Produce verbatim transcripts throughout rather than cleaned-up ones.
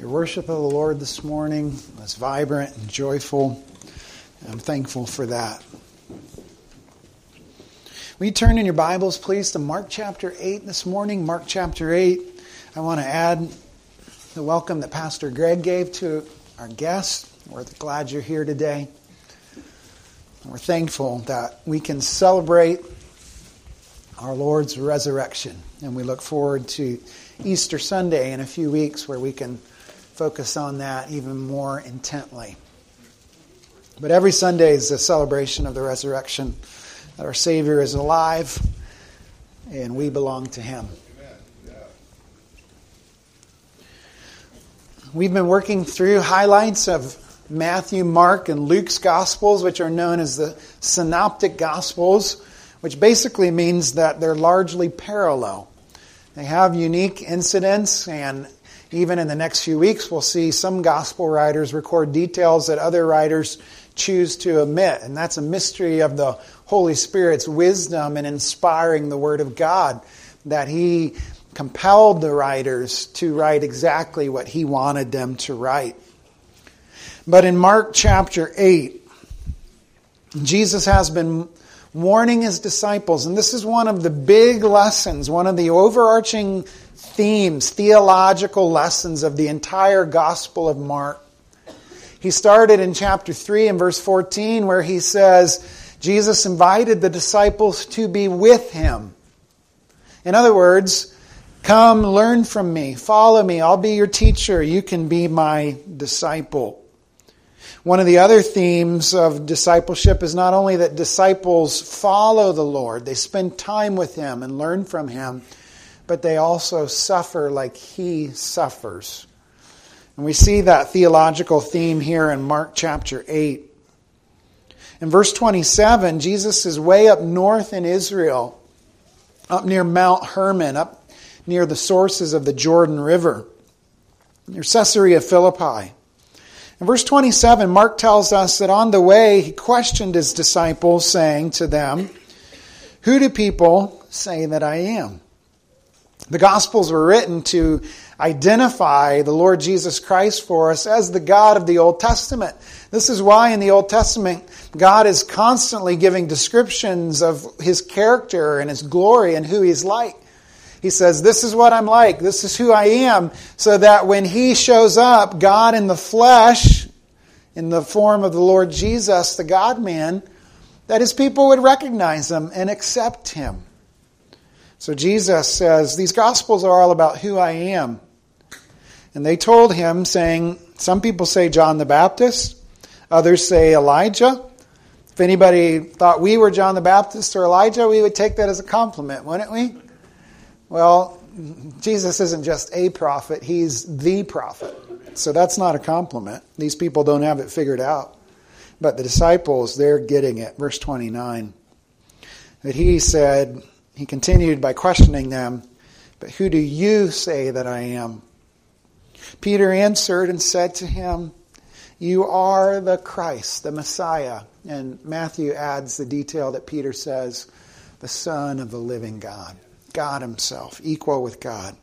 Your worship of the Lord this morning was vibrant and joyful. I'm thankful for that. Will you turn in your Bibles, please, to Mark chapter eight this morning? Mark chapter eight. I want to add the welcome that Pastor Greg gave to our guests. We're glad you're here today. We're thankful that we can celebrate our Lord's resurrection. And we look forward to Easter Sunday in a few weeks where we can focus on that even more intently. But every Sunday is a celebration of the resurrection, that our Savior is alive and we belong to Him. We've been working through highlights of Matthew, Mark, and Luke's Gospels, which are known as the Synoptic Gospels, which basically means that they're largely parallel. They have unique incidents, and even in the next few weeks, we'll see some gospel writers record details that other writers choose to omit. And that's a mystery of the Holy Spirit's wisdom in inspiring the Word of God, that He compelled the writers to write exactly what He wanted them to write. But in Mark chapter eight, Jesus has been warning His disciples, and this is one of the big lessons, one of the overarching themes, theological lessons of the entire Gospel of Mark. He started in chapter three and verse fourteen, where He says, Jesus invited the disciples to be with Him. In other words, come learn from me, follow me, I'll be your teacher, you can be my disciple. One of the other themes of discipleship is not only that disciples follow the Lord, they spend time with Him and learn from Him, but they also suffer like He suffers. And we see that theological theme here in Mark chapter eight. In verse twenty-seven, Jesus is way up north in Israel, up near Mount Hermon, up near the sources of the Jordan River, near Caesarea Philippi. In verse twenty-seven, Mark tells us that on the way He questioned His disciples, saying to them, "Who do people say that I am?" The Gospels were written to identify the Lord Jesus Christ for us as the God of the Old Testament. This is why in the Old Testament, God is constantly giving descriptions of His character and His glory and who He's like. He says, this is what I'm like, this is who I am, so that when He shows up, God in the flesh, in the form of the Lord Jesus, the God-man, that His people would recognize Him and accept Him. So Jesus says, these Gospels are all about who I am. And they told Him, saying, some people say John the Baptist, others say Elijah. If anybody thought we were John the Baptist or Elijah, we would take that as a compliment, wouldn't we? Well, Jesus isn't just a prophet, He's the prophet. So that's not a compliment. These people don't have it figured out. But the disciples, they're getting it. Verse twenty-nine. That He said, He continued by questioning them, but who do you say that I am? Peter answered and said to Him, you are the Christ, the Messiah. And Matthew adds the detail that Peter says, the Son of the living God. God Himself, equal with God.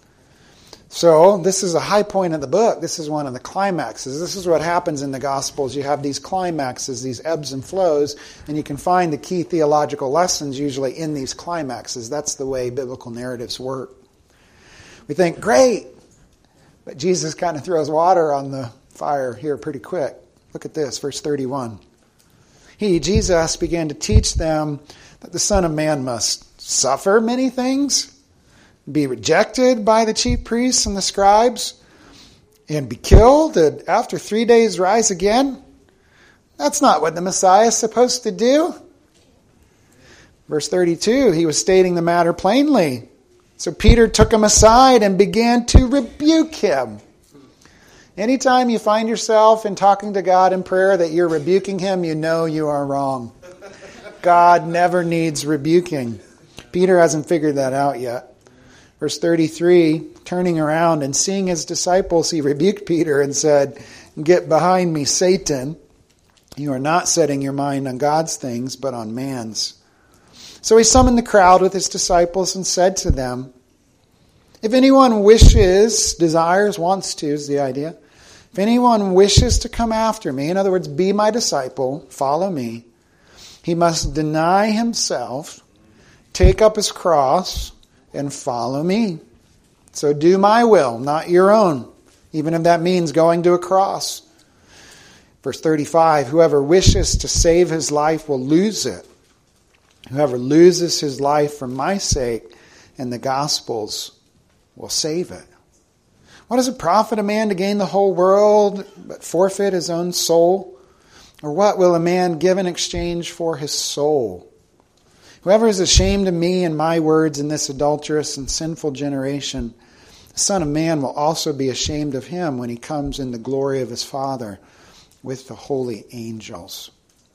So this is a high point of the book. This is one of the climaxes. This is what happens in the Gospels. You have these climaxes, these ebbs and flows, and you can find the key theological lessons usually in these climaxes. That's the way biblical narratives work. We think, great, but Jesus kind of throws water on the fire here pretty quick. Look at this, verse thirty-one. He, Jesus, began to teach them that the Son of Man must suffer many things, be rejected by the chief priests and the scribes, and be killed, and after three days rise again? That's not what the Messiah is supposed to do. Verse thirty-two, He was stating the matter plainly. So Peter took Him aside and began to rebuke Him. Anytime you find yourself in talking to God in prayer that you're rebuking Him, you know you are wrong. God never needs rebuking. Peter hasn't figured that out yet. Verse thirty-three, turning around and seeing His disciples, He rebuked Peter and said, get behind me, Satan. You are not setting your mind on God's things, but on man's. So He summoned the crowd with His disciples and said to them, If anyone wishes, desires, wants to is the idea. If anyone wishes to come after me, in other words, be my disciple, follow me, he must deny himself, take up his cross, and follow me. So do my will, not your own, even if that means going to a cross. Verse thirty-five, whoever wishes to save his life will lose it. Whoever loses his life for my sake and the gospel's will save it. What does it profit a man to gain the whole world but forfeit his own soul? Or what will a man give in exchange for his soul? Whoever is ashamed of me and my words in this adulterous and sinful generation, the Son of Man will also be ashamed of him when he comes in the glory of his Father with the holy angels.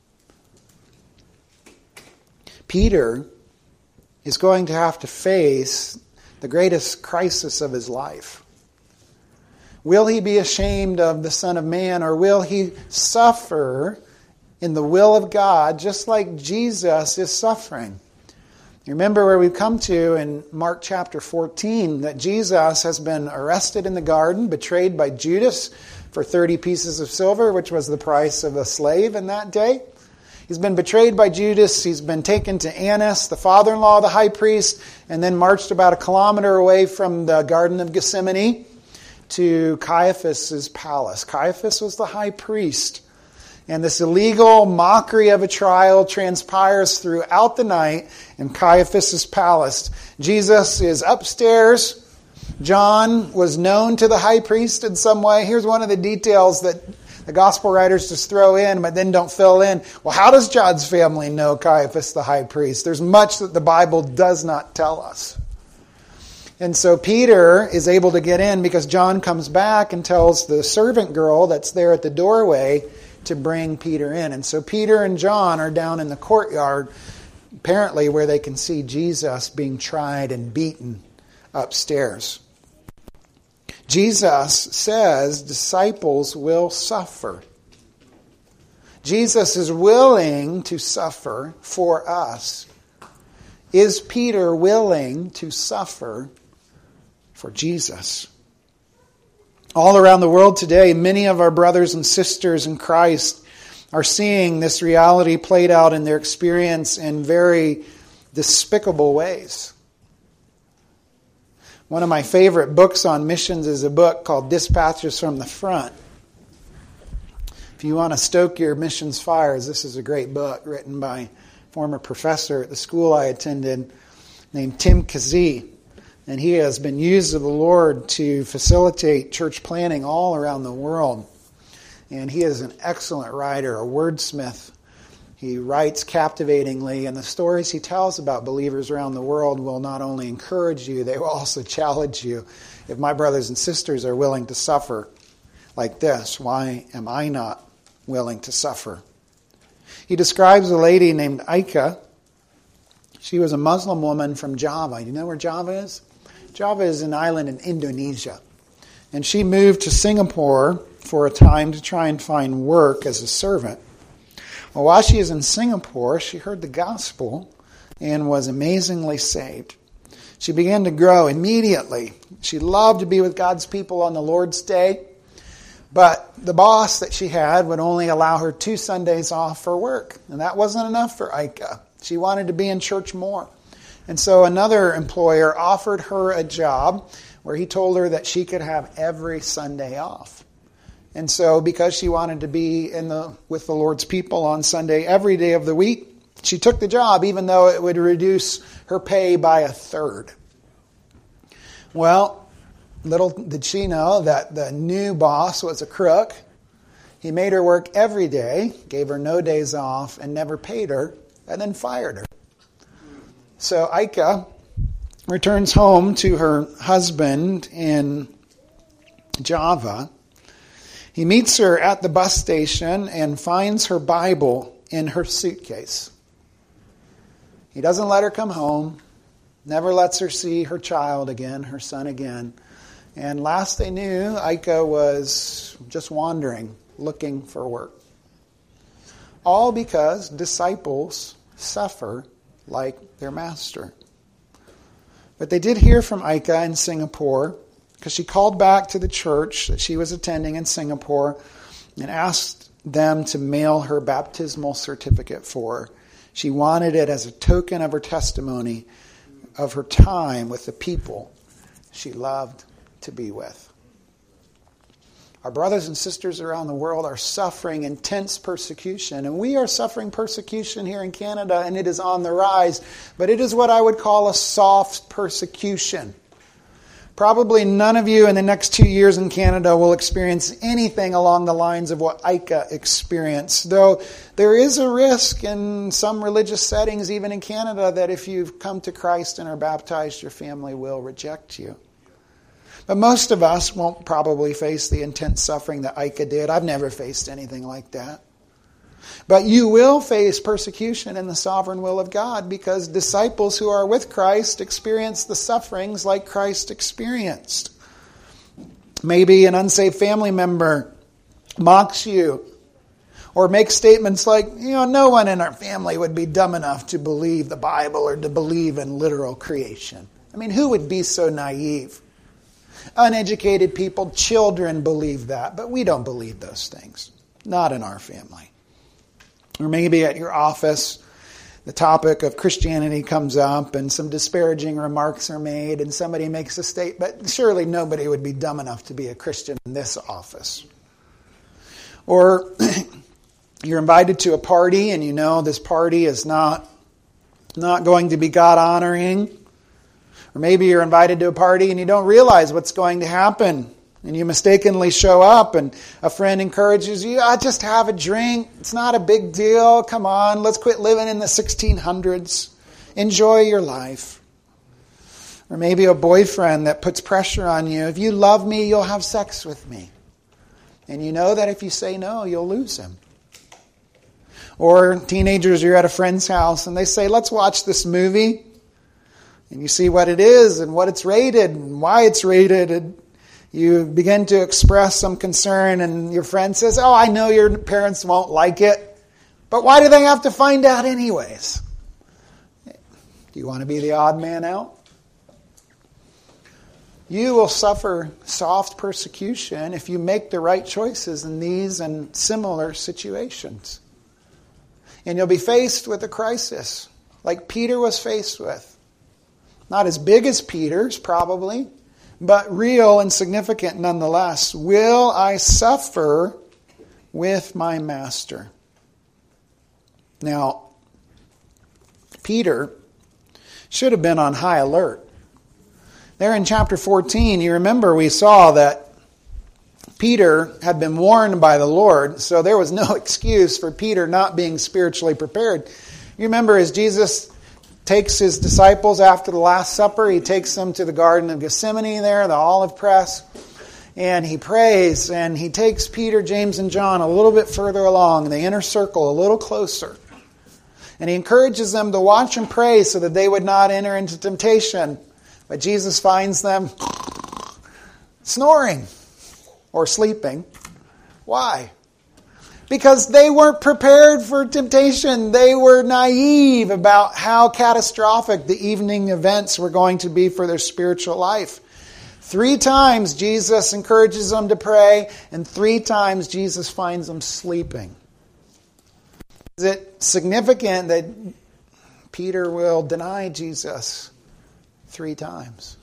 Peter is going to have to face the greatest crisis of his life. Will he be ashamed of the Son of Man, or will he suffer in the will of God just like Jesus is suffering? You remember where we've come to in Mark chapter fourteen, that Jesus has been arrested in the garden, betrayed by Judas for thirty pieces of silver, which was the price of a slave in that day. He's been betrayed by Judas. He's been taken to Annas, the father-in-law of the high priest, and then marched about a kilometer away from the Garden of Gethsemane to Caiaphas' palace. Caiaphas was the high priest. And this illegal mockery of a trial transpires throughout the night in Caiaphas' palace. Jesus is upstairs. John was known to the high priest in some way. Here's one of the details that the gospel writers just throw in, but then don't fill in. Well, how does John's family know Caiaphas the high priest? There's much that the Bible does not tell us. And so Peter is able to get in because John comes back and tells the servant girl that's there at the doorway to bring Peter in. And so Peter and John are down in the courtyard, apparently where they can see Jesus being tried and beaten upstairs. Jesus says disciples will suffer. Jesus is willing to suffer for us. Is Peter willing to suffer for Jesus? All around the world today, many of our brothers and sisters in Christ are seeing this reality played out in their experience in very despicable ways. One of my favorite books on missions is a book called Dispatches from the Front. If you want to stoke your missions fires, this is a great book written by a former professor at the school I attended named Tim Kazee. And he has been used of the Lord to facilitate church planting all around the world. And he is an excellent writer, a wordsmith. He writes captivatingly, and the stories he tells about believers around the world will not only encourage you, they will also challenge you. If my brothers and sisters are willing to suffer like this, why am I not willing to suffer? He describes a lady named Aika. She was a Muslim woman from Java. You know where Java is? Java is an island in Indonesia. And she moved to Singapore for a time to try and find work as a servant. Well, while she was in Singapore, she heard the gospel and was amazingly saved. She began to grow immediately. She loved to be with God's people on the Lord's Day. But the boss that she had would only allow her two Sundays off for work. And that wasn't enough for Aika. She wanted to be in church more. And so another employer offered her a job where he told her that she could have every Sunday off. And so because she wanted to be in the with the Lord's people on Sunday every day of the week, she took the job even though it would reduce her pay by a third. Well, little did she know that the new boss was a crook. He made her work every day, gave her no days off, and never paid her, and then fired her. So Aika returns home to her husband in Java. He meets her at the bus station and finds her Bible in her suitcase. He doesn't let her come home, never lets her see her child again, her son again. And last they knew, Aika was just wandering, looking for work. All because disciples suffer like their master. But they did hear from Ika in Singapore, because she called back to the church that she was attending in Singapore and asked them to mail her baptismal certificate for her. She wanted it as a token of her testimony of her time with the people she loved to be with. Our brothers and sisters around the world are suffering intense persecution, and we are suffering persecution here in Canada, and it is on the rise, but it is what I would call a soft persecution. Probably none of you in the next two years in Canada will experience anything along the lines of what Ika experienced, though there is a risk in some religious settings, even in Canada, that if you've come to Christ and are baptized, your family will reject you. But most of us won't probably face the intense suffering that Ika did. I've never faced anything like that. But you will face persecution in the sovereign will of God, because disciples who are with Christ experience the sufferings like Christ experienced. Maybe an unsaved family member mocks you or makes statements like, you know, no one in our family would be dumb enough to believe the Bible or to believe in literal creation. I mean, who would be so naive? Uneducated people, children believe that, but we don't believe those things. Not in our family. Or maybe at your office, the topic of Christianity comes up and some disparaging remarks are made and somebody makes a statement, but surely nobody would be dumb enough to be a Christian in this office. Or you're invited to a party and you know this party is not, not going to be God-honoring. Or maybe you're invited to a party and you don't realize what's going to happen. And you mistakenly show up and a friend encourages you, ah, just have a drink. It's not a big deal. Come on, let's quit living in the sixteen hundreds. Enjoy your life. Or maybe a boyfriend that puts pressure on you. If you love me, you'll have sex with me. And you know that if you say no, you'll lose him. Or teenagers, you're at a friend's house and they say, let's watch this movie. And you see what it is and what it's rated and why it's rated. And you begin to express some concern and your friend says, oh, I know your parents won't like it, but why do they have to find out anyways? Do you want to be the odd man out? You will suffer soft persecution if you make the right choices in these and similar situations. And you'll be faced with a crisis like Peter was faced with. Not as big as Peter's, probably, but real and significant nonetheless. Will I suffer with my master? Now, Peter should have been on high alert. There in chapter fourteen, you remember we saw that Peter had been warned by the Lord, so there was no excuse for Peter not being spiritually prepared. You remember as Jesus takes his disciples after the Last Supper, he takes them to the Garden of Gethsemane there, the olive press, and he prays, and he takes Peter, James, and John a little bit further along in the inner circle, a little closer. And he encourages them to watch and pray so that they would not enter into temptation. But Jesus finds them snoring or sleeping. Why? Because they weren't prepared for temptation. They were naive about how catastrophic the evening events were going to be for their spiritual life. Three times Jesus encourages them to pray, and three times Jesus finds them sleeping. Is it significant that Peter will deny Jesus three times?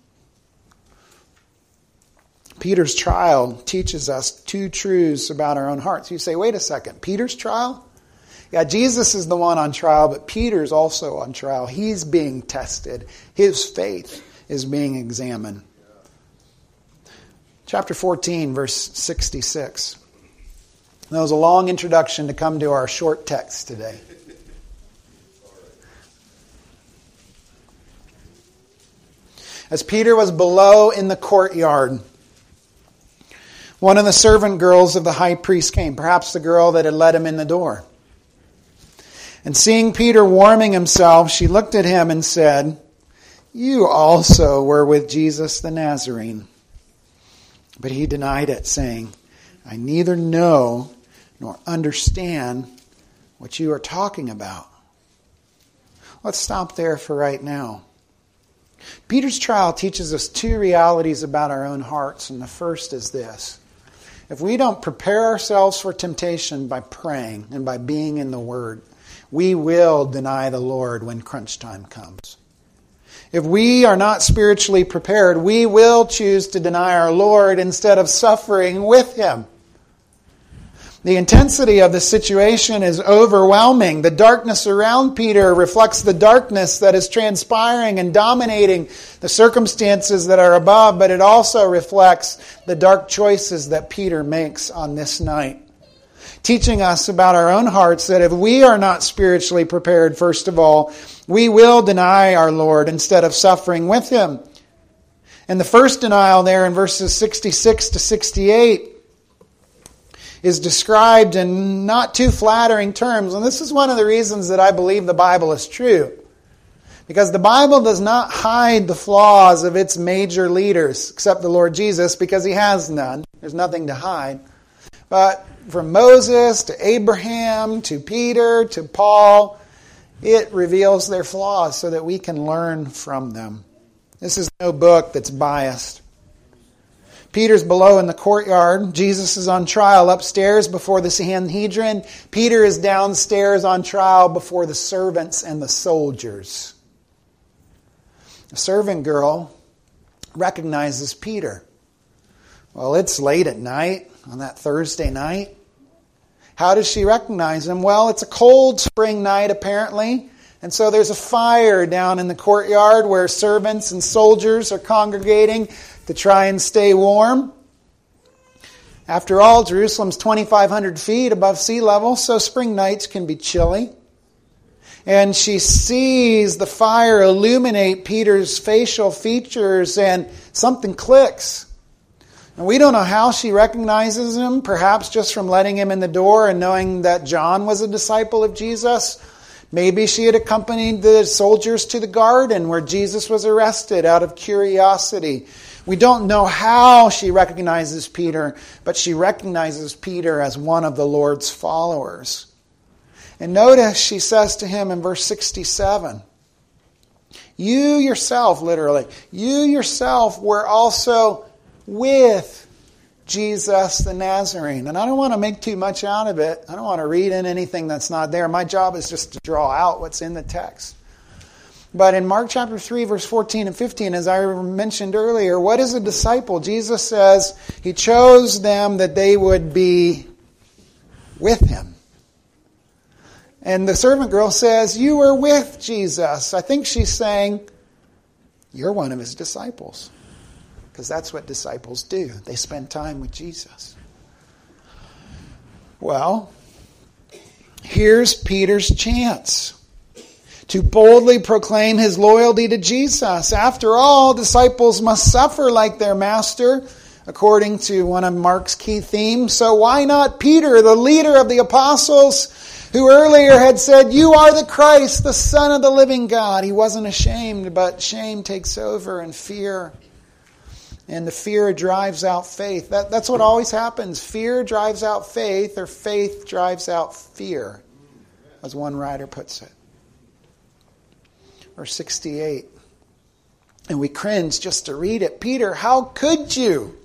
Peter's trial teaches us two truths about our own hearts. You say, wait a second, Peter's trial? Yeah, Jesus is the one on trial, but Peter's also on trial. He's being tested. His faith is being examined. Chapter fourteen, verse sixty-six. That was a long introduction to come to our short text today. As Peter was below in the courtyard, one of the servant girls of the high priest came, perhaps the girl that had let him in the door. And seeing Peter warming himself, she looked at him and said, "You also were with Jesus the Nazarene." But he denied it, saying, "I neither know nor understand what you are talking about." Let's stop there for right now. Peter's trial teaches us two realities about our own hearts, and the first is this. If we don't prepare ourselves for temptation by praying and by being in the Word, we will deny the Lord when crunch time comes. If we are not spiritually prepared, we will choose to deny our Lord instead of suffering with Him. The intensity of the situation is overwhelming. The darkness around Peter reflects the darkness that is transpiring and dominating the circumstances that are above, but it also reflects the dark choices that Peter makes on this night, teaching us about our own hearts that if we are not spiritually prepared, first of all, we will deny our Lord instead of suffering with Him. And the first denial there in verses sixty-six to sixty-eight is described in not too flattering terms. And this is one of the reasons that I believe the Bible is true. Because the Bible does not hide the flaws of its major leaders, except the Lord Jesus, because He has none. There's nothing to hide. But from Moses to Abraham to Peter to Paul, it reveals their flaws so that we can learn from them. This is no book that's biased. Peter's below in the courtyard. Jesus is on trial upstairs before the Sanhedrin. Peter is downstairs on trial before the servants and the soldiers. A servant girl recognizes Peter. Well, it's late at night on that Thursday night. How does she recognize him? Well, it's a cold spring night apparently. And so there's a fire down in the courtyard where servants and soldiers are congregating to try and stay warm. After all, Jerusalem's twenty-five hundred feet above sea level, so spring nights can be chilly. And she sees the fire illuminate Peter's facial features, and something clicks. And we don't know how she recognizes him, perhaps just from letting him in the door and knowing that John was a disciple of Jesus. Maybe she had accompanied the soldiers to the garden where Jesus was arrested out of curiosity. We don't know how she recognizes Peter, but she recognizes Peter as one of the Lord's followers. And notice she says to him in verse sixty-seven, you yourself, literally, you yourself were also with Jesus the Nazarene. And I don't want to make too much out of it. I don't want to read in anything that's not there. My job is just to draw out what's in the text. But in Mark chapter three, verse fourteen and fifteen, as I mentioned earlier, what is a disciple? Jesus says He chose them that they would be with Him. And the servant girl says, you were with Jesus. I think she's saying, you're one of His disciples. Because that's what disciples do. They spend time with Jesus. Well, here's Peter's chance to boldly proclaim his loyalty to Jesus. After all, disciples must suffer like their master, according to one of Mark's key themes. So why not Peter, the leader of the apostles, who earlier had said, you are the Christ, the Son of the living God. He wasn't ashamed, but shame takes over and fear. And the fear drives out faith. That, that's what always happens. Fear drives out faith, or faith drives out fear, as one writer puts it. Verse sixty-eight. And we cringe just to read it. Peter, how could you?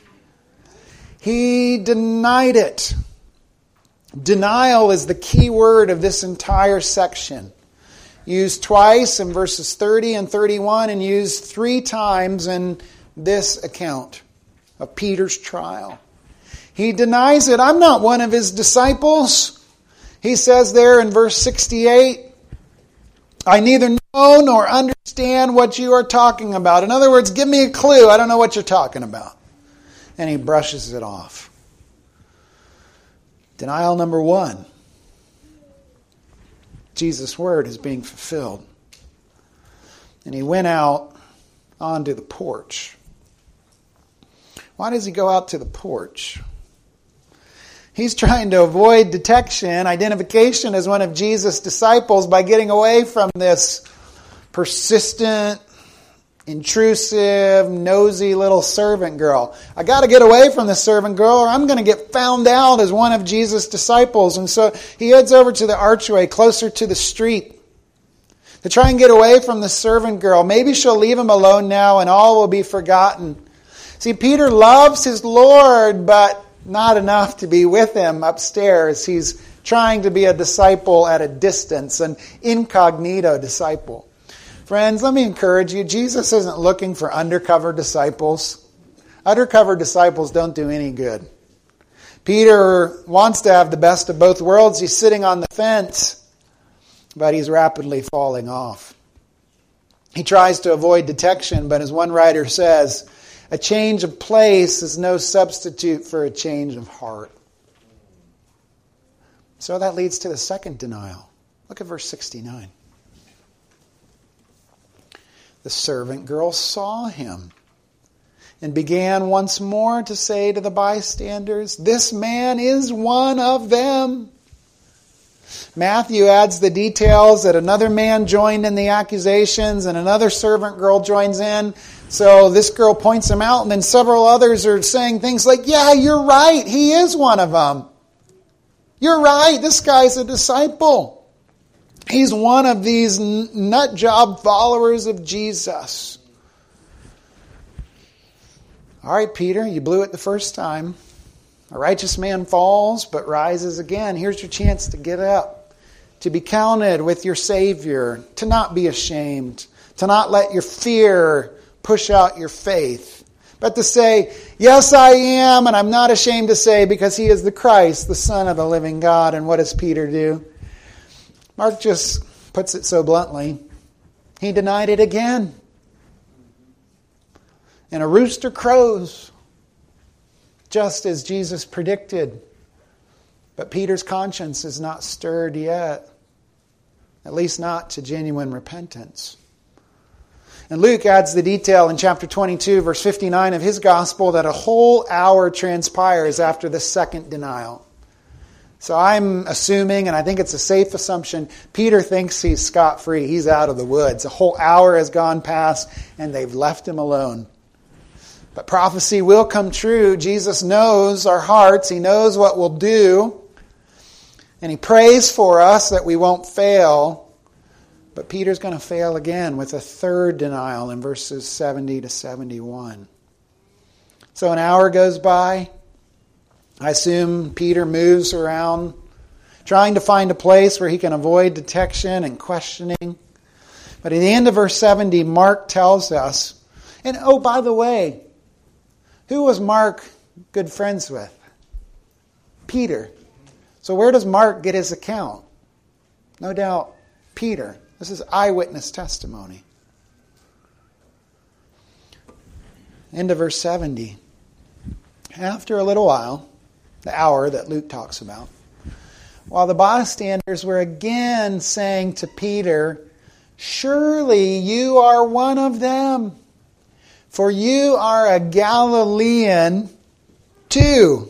He denied it. Denial is the key word of this entire section. Used twice in verses thirty and thirty-one, and used three times in this account of Peter's trial. He denies it. I'm not one of His disciples. He says there in verse sixty-eight, I neither know nor understand what you are talking about. In other words, give me a clue. I don't know what you're talking about. And he brushes it off. Denial number one. Jesus' word is being fulfilled. And he went out onto the porch. Why does he go out to the porch? He's trying to avoid detection, identification as one of Jesus' disciples by getting away from this persistent, intrusive, nosy little servant girl. I got to get away from the servant girl or I'm going to get found out as one of Jesus' disciples. And so he heads over to the archway closer to the street. to try and get away from the servant girl. Maybe she'll leave him alone now and all will be forgotten. See, Peter loves his Lord, but not enough to be with him upstairs. He's trying to be a disciple at a distance, an incognito disciple. Friends, let me encourage you, Jesus isn't looking for undercover disciples. Undercover disciples don't do any good. Peter wants to have the best of both worlds. He's sitting on the fence, but he's rapidly falling off. He tries to avoid detection, but as one writer says, a change of place is no substitute for a change of heart. So that leads to the second denial. Look at verse sixty-nine. The servant girl saw him and began once more to say to the bystanders, "This man is one of them." Matthew adds the details that another man joined in the accusations and another servant girl joins in. So this girl points him out, and then several others are saying things like, "Yeah, you're right. He is one of them. You're right. This guy's a disciple. He's one of these nut job followers of Jesus." All right, Peter, you blew it the first time. A righteous man falls but rises again. Here's your chance to get up, to be counted with your Savior, to not be ashamed, to not let your fear push out your faith, but to say, "Yes, I am, and I'm not ashamed to say, because he is the Christ, the Son of the living God." And what does Peter do? Mark just puts it so bluntly. He denied it again. And a rooster crows, just as Jesus predicted. But Peter's conscience is not stirred yet, at least not to genuine repentance. And Luke adds the detail in chapter twenty-two, verse fifty-nine of his gospel, that a whole hour transpires after the second denial. So I'm assuming, and I think it's a safe assumption, Peter thinks he's scot-free. He's out of the woods. A whole hour has gone past, and they've left him alone. But prophecy will come true. Jesus knows our hearts. He knows what we'll do. And he prays for us that we won't fail. But Peter's going to fail again with a third denial in verses seventy to seventy-one. So an hour goes by. I assume Peter moves around, trying to find a place where he can avoid detection and questioning. But at the end of verse seventy, Mark tells us, and oh, by the way, who was Mark good friends with? Peter. So where does Mark get his account? No doubt, Peter. This is eyewitness testimony. End of verse seventy. After a little while, the hour that Luke talks about, while the bystanders were again saying to Peter, "Surely you are one of them, for you are a Galilean too."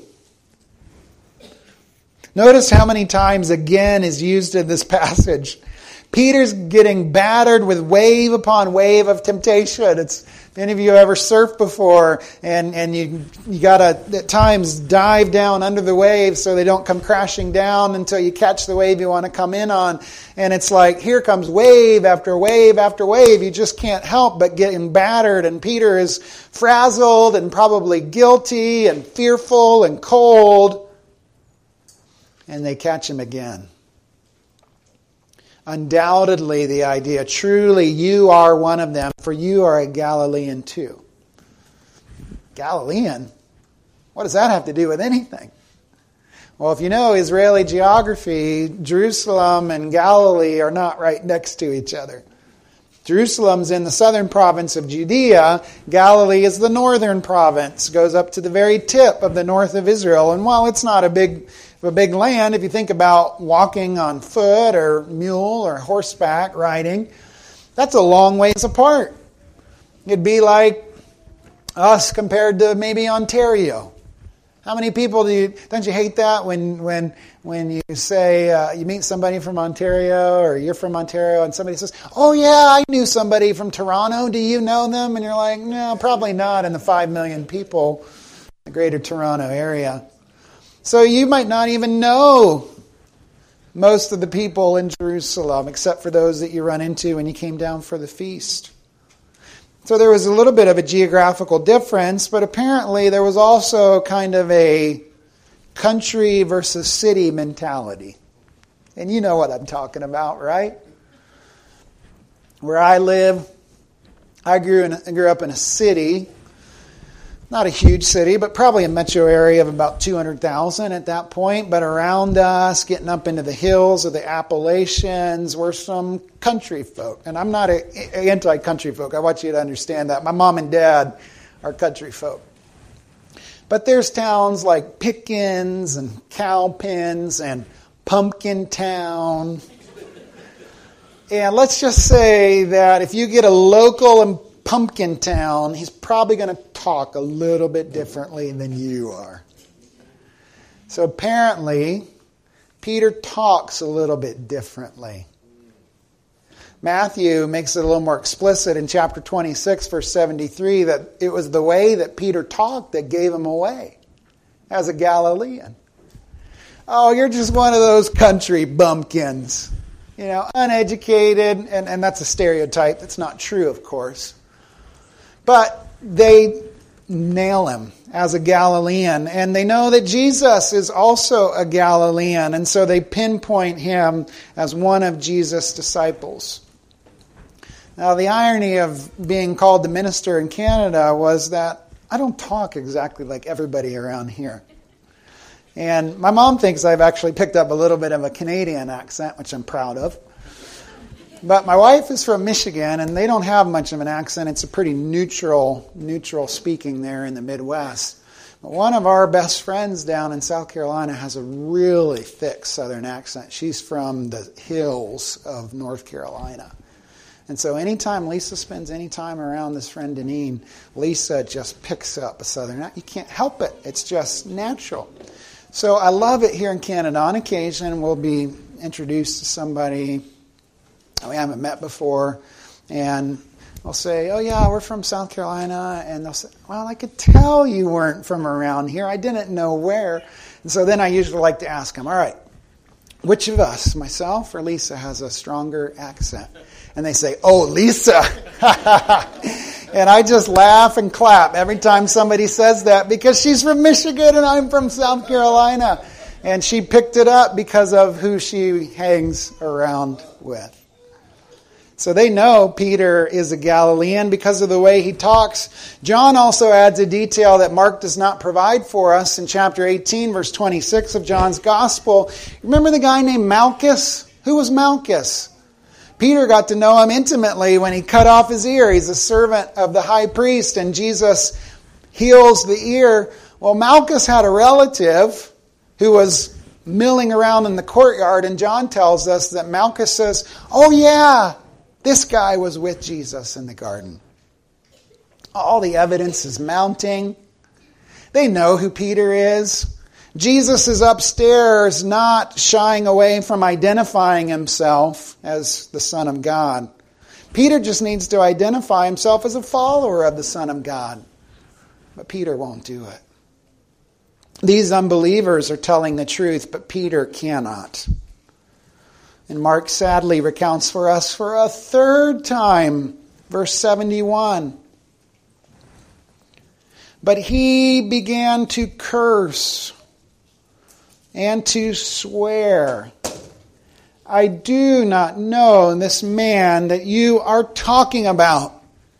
Notice how many times again is used in this passage. Peter's getting battered with wave upon wave of temptation. It's, if any of you have ever surfed before, and, and you you gotta at times dive down under the waves so they don't come crashing down until you catch the wave you want to come in on. And it's like, here comes wave after wave after wave. You just can't help but getting battered. And Peter is frazzled and probably guilty and fearful and cold. And they catch him again. Undoubtedly the idea, truly you are one of them, for you are a Galilean too. Galilean? What does that have to do with anything? Well, if you know Israeli geography, Jerusalem and Galilee are not right next to each other. Jerusalem's in the southern province of Judea. Galilee is the northern province, goes up to the very tip of the north of Israel. And while it's not a big a big land, if you think about walking on foot or mule or horseback riding, that's a long ways apart. It'd be like us compared to maybe Ontario. How many people do you, don't you hate that when when when you say, uh, you meet somebody from Ontario or you're from Ontario and somebody says, "Oh yeah, I knew somebody from Toronto. Do you know them?" And you're like, "No, probably not in the five million people in the greater Toronto area." So you might not even know most of the people in Jerusalem, except for those that you run into when you came down for the feast. So there was a little bit of a geographical difference, but apparently there was also kind of a country versus city mentality. And you know what I'm talking about, right? Where I live, I grew, in, I grew up in a city, not a huge city, but probably a metro area of about two hundred thousand at that point. But around us, getting up into the hills of the Appalachians, were some country folk. And I'm not a, a anti-country folk. I want you to understand that. My mom and dad are country folk. But there's towns like Pickens and Cowpens and Pumpkin Town. And let's just say that if you get a local in Pumpkin Town, he's probably going to talk a little bit differently than you are. So apparently, Peter talks a little bit differently. Matthew makes it a little more explicit in chapter twenty-six, verse seventy-three, that it was the way that Peter talked that gave him away as a Galilean. Oh, you're just one of those country bumpkins. You know, uneducated, and, and that's a stereotype. That's not true, of course. But they nail him as a Galilean, and they know that Jesus is also a Galilean, and so they pinpoint him as one of Jesus' disciples. Now, the irony of being called the minister in Canada was that I don't talk exactly like everybody around here. And my mom thinks I've actually picked up a little bit of a Canadian accent, which I'm proud of. But my wife is from Michigan, and they don't have much of an accent. It's a pretty neutral, neutral speaking there in the Midwest. But one of our best friends down in South Carolina has a really thick Southern accent. She's from the hills of North Carolina. And so anytime Lisa spends any time around this friend Deneen, Lisa just picks up a Southern accent. You can't help it. It's just natural. So I love it here in Canada. On occasion, we'll be introduced to somebody we haven't met before, and I'll say, oh yeah, we're from South Carolina, and they'll say, well, I could tell you weren't from around here. I didn't know where. And so then I usually like to ask them, all right, which of us, myself or Lisa, has a stronger accent? And they say, oh, Lisa. And I just laugh and clap every time somebody says that, because she's from Michigan and I'm from South Carolina. And she picked it up because of who she hangs around with. So they know Peter is a Galilean because of the way he talks. John also adds a detail that Mark does not provide for us in chapter eighteen, verse twenty-six of John's Gospel. Remember the guy named Malchus? Who was Malchus? Peter got to know him intimately when he cut off his ear. He's a servant of the high priest, and Jesus heals the ear. Well, Malchus had a relative who was milling around in the courtyard, and John tells us that Malchus says, oh yeah, this guy was with Jesus in the garden. All the evidence is mounting. They know who Peter is. Jesus is upstairs, not shying away from identifying himself as the Son of God. Peter just needs to identify himself as a follower of the Son of God. But Peter won't do it. These unbelievers are telling the truth, but Peter cannot. And Mark sadly recounts for us for a third time, verse seventy-one. But he began to curse and to swear, I do not know this man that you are talking about.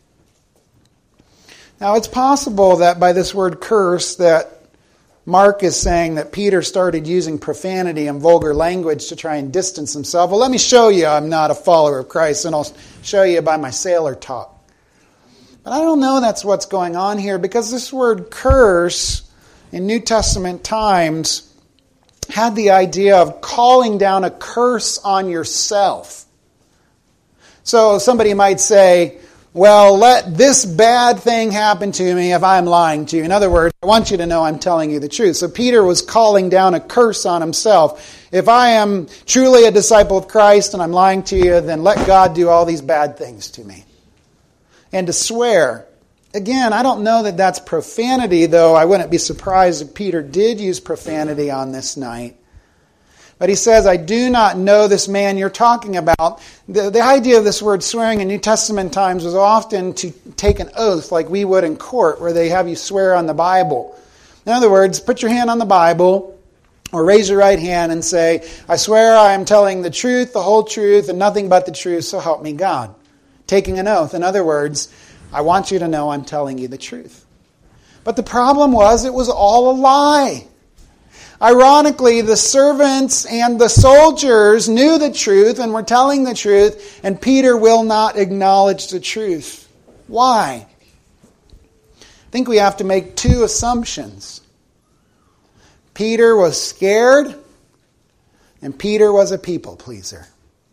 Now it's possible that by this word curse that Mark is saying that Peter started using profanity and vulgar language to try and distance himself. Well, let me show you I'm not a follower of Christ, and I'll show you by my sailor talk. But I don't know that's what's going on here, because this word curse in New Testament times had the idea of calling down a curse on yourself. So somebody might say, well, let this bad thing happen to me if I'm lying to you. In other words, I want you to know I'm telling you the truth. So Peter was calling down a curse on himself. If I am truly a disciple of Christ and I'm lying to you, then let God do all these bad things to me. And to swear. Again, I don't know that that's profanity, though I wouldn't be surprised if Peter did use profanity on this night. But he says, I do not know this man you're talking about. The, the idea of this word swearing in New Testament times was often to take an oath like we would in court, where they have you swear on the Bible. In other words, put your hand on the Bible or raise your right hand and say, I swear I am telling the truth, the whole truth, and nothing but the truth, so help me God. Taking an oath. In other words, I want you to know I'm telling you the truth. But the problem was it was all a lie. Ironically, the servants and the soldiers knew the truth and were telling the truth, and Peter will not acknowledge the truth. Why? I think we have to make two assumptions. Peter was scared, and Peter was a people pleaser.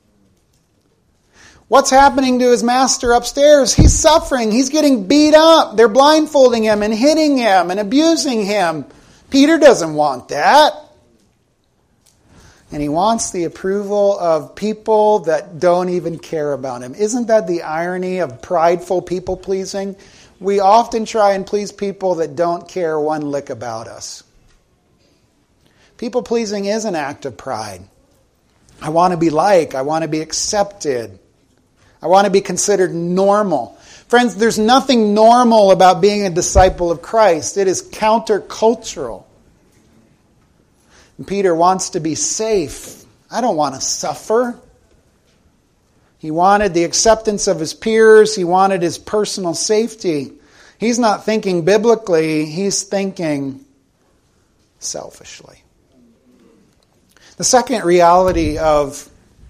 What's happening to his master upstairs? He's suffering. He's getting beat up. They're blindfolding him and hitting him and abusing him. Peter doesn't want that. And he wants the approval of people that don't even care about him. Isn't that the irony of prideful people pleasing? We often try and please people that don't care one lick about us. People pleasing is an act of pride. I want to be liked. I want to be accepted. I want to be considered normal. Friends, there's nothing normal about being a disciple of Christ. It is countercultural. And Peter wants to be safe. I don't want to suffer. He wanted the acceptance of his peers. He wanted his personal safety. He's not thinking biblically. He's thinking selfishly. The second reality of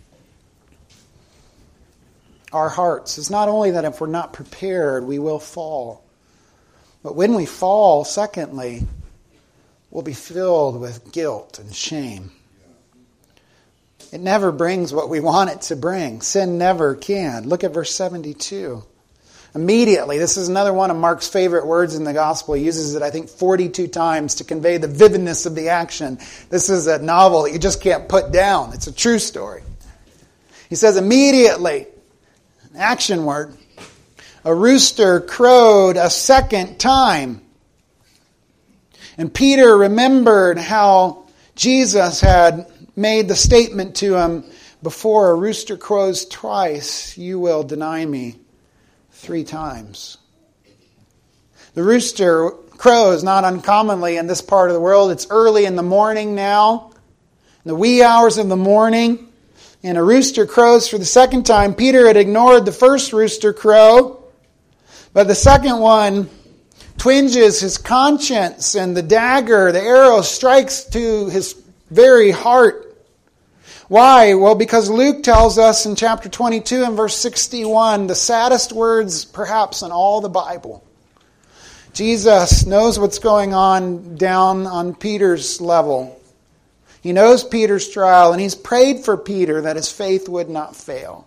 our hearts is not only that if we're not prepared, we will fall. But when we fall, secondly, we'll be filled with guilt and shame. It never brings what we want it to bring. Sin never can. Look at verse seventy-two. Immediately, this is another one of Mark's favorite words in the gospel. He uses it, I think, forty-two times to convey the vividness of the action. This is a novel that you just can't put down. It's a true story. He says, immediately, an action word, a rooster crowed a second time. And Peter remembered how Jesus had made the statement to him, before a rooster crows twice, you will deny me three times. The rooster crows not uncommonly in this part of the world. It's early in the morning now, in the wee hours of the morning, and a rooster crows for the second time. Peter had ignored the first rooster crow, but the second one twinges his conscience, and the dagger, the arrow, strikes to his very heart. Why? Well, because Luke tells us in chapter twenty-two and verse sixty-one, the saddest words perhaps in all the Bible. Jesus knows what's going on down on Peter's level. He knows Peter's trial, and he's prayed for Peter that his faith would not fail.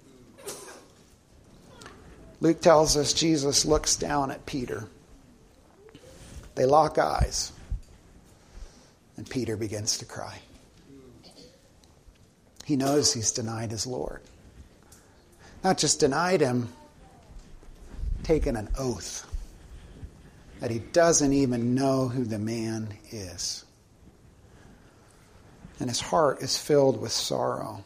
Luke tells us Jesus looks down at Peter. They lock eyes, and Peter begins to cry. He knows he's denied his Lord. Not just denied him, taken an oath that he doesn't even know who the man is. And his heart is filled with sorrow.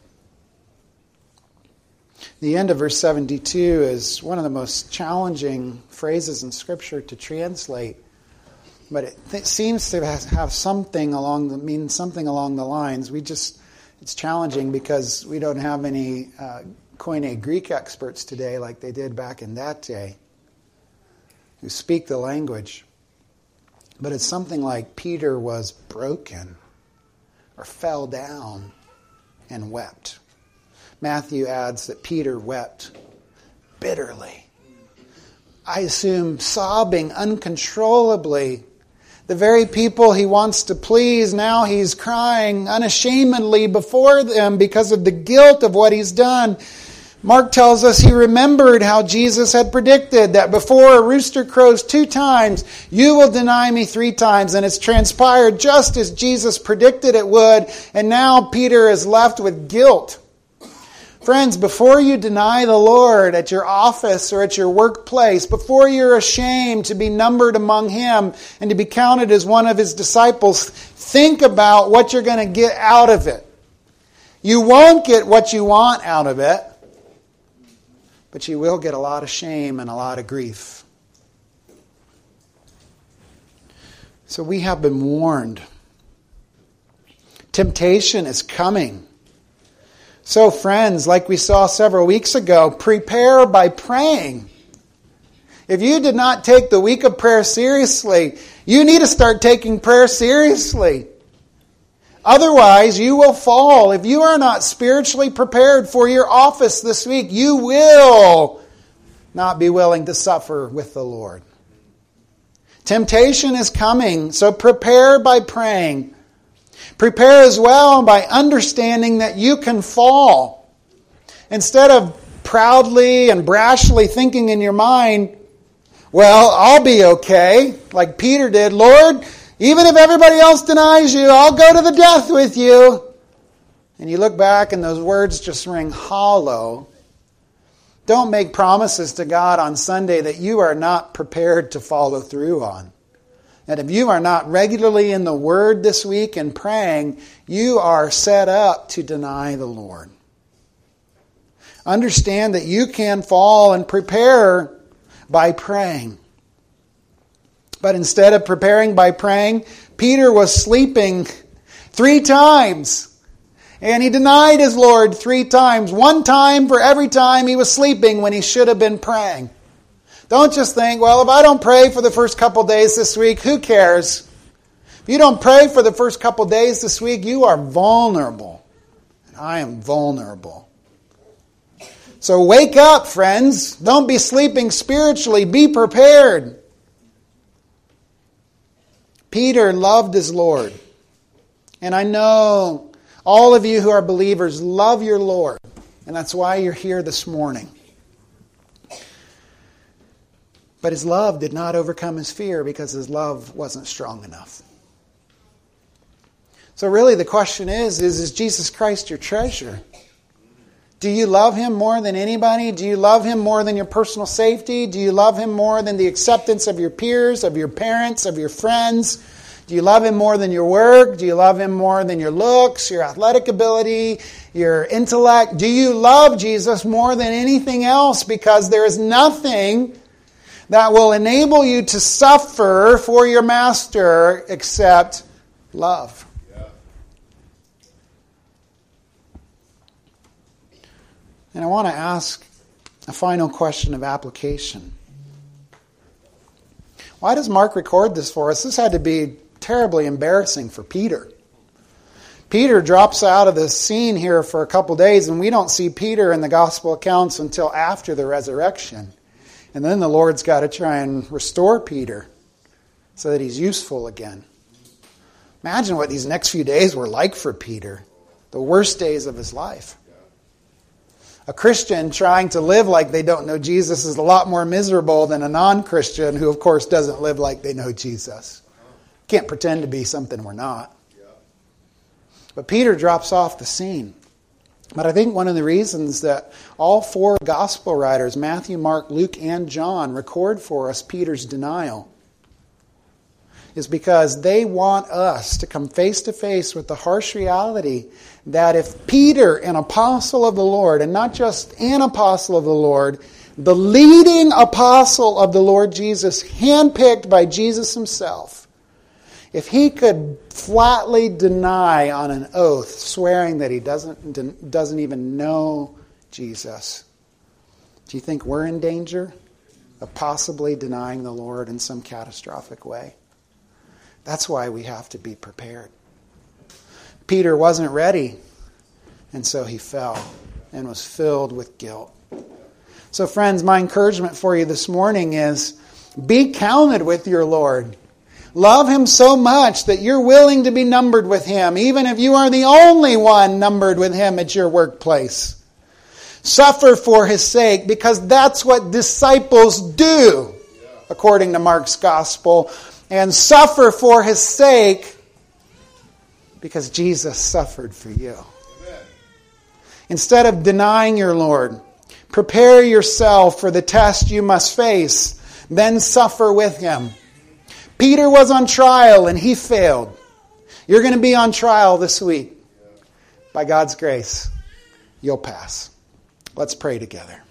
The end of verse seventy-two is one of the most challenging phrases in Scripture to translate. But it th- seems to have something along the, mean something along the lines. We just, it's challenging because we don't have any uh, Koine Greek experts today like they did back in that day who speak the language. But it's something like Peter was broken or fell down and wept. Matthew adds that Peter wept bitterly. I assume sobbing uncontrollably. The very people he wants to please, now he's crying unashamedly before them because of the guilt of what he's done. Mark tells us he remembered how Jesus had predicted that before a rooster crows two times, you will deny me three times. And it's transpired just as Jesus predicted it would. And now Peter is left with guilt. Friends, before you deny the Lord at your office or at your workplace, before you're ashamed to be numbered among Him and to be counted as one of His disciples, think about what you're going to get out of it. You won't get what you want out of it, but you will get a lot of shame and a lot of grief. So we have been warned. Temptation is coming. So friends, like we saw several weeks ago, prepare by praying. If you did not take the week of prayer seriously, you need to start taking prayer seriously. Otherwise, you will fall. If you are not spiritually prepared for your office this week, you will not be willing to suffer with the Lord. Temptation is coming, so prepare by praying. Prepare as well by understanding that you can fall. Instead of proudly and brashly thinking in your mind, well, I'll be okay, like Peter did. Lord, even if everybody else denies you, I'll go to the death with you. And you look back and those words just ring hollow. Don't make promises to God on Sunday that you are not prepared to follow through on. And if you are not regularly in the Word this week and praying, you are set up to deny the Lord. Understand that you can fall and prepare by praying. But instead of preparing by praying, Peter was sleeping three times. And he denied his Lord three times. One time for every time he was sleeping when he should have been praying. Don't just think, well, if I don't pray for the first couple days this week, who cares? If you don't pray for the first couple days this week, you are vulnerable. And I am vulnerable. So wake up, friends. Don't be sleeping spiritually. Be prepared. Peter loved his Lord. And I know all of you who are believers love your Lord. And that's why you're here this morning. But his love did not overcome his fear because his love wasn't strong enough. So really the question is, is, is Jesus Christ your treasure? Do you love Him more than anybody? Do you love Him more than your personal safety? Do you love Him more than the acceptance of your peers, of your parents, of your friends? Do you love Him more than your work? Do you love Him more than your looks, your athletic ability, your intellect? Do you love Jesus more than anything else? Because there is nothing that will enable you to suffer for your master except love. Yeah. And I want to ask a final question of application. Why does Mark record this for us? This had to be terribly embarrassing for Peter. Peter drops out of the scene here for a couple days, and we don't see Peter in the gospel accounts until after the resurrection. And then the Lord's got to try and restore Peter so that he's useful again. Imagine what these next few days were like for Peter. The worst days of his life. A Christian trying to live like they don't know Jesus is a lot more miserable than a non-Christian who, of course, doesn't live like they know Jesus. Can't pretend to be something we're not. But Peter drops off the scene. But I think one of the reasons that all four gospel writers, Matthew, Mark, Luke, and John, record for us Peter's denial is because they want us to come face to face with the harsh reality that if Peter, an apostle of the Lord, and not just an apostle of the Lord, the leading apostle of the Lord Jesus, handpicked by Jesus himself, if he could flatly deny on an oath, swearing that he doesn't, doesn't even know Jesus, do you think we're in danger of possibly denying the Lord in some catastrophic way? That's why we have to be prepared. Peter wasn't ready, and so he fell and was filled with guilt. So friends, my encouragement for you this morning is be counted with your Lord. Love Him so much that you're willing to be numbered with Him, even if you are the only one numbered with Him at your workplace. Suffer for His sake, because that's what disciples do, according to Mark's Gospel. And suffer for His sake because Jesus suffered for you. Amen. Instead of denying your Lord, prepare yourself for the test you must face, then suffer with Him. Peter was on trial and he failed. You're going to be on trial this week. by God's grace, you'll pass. Let's pray together.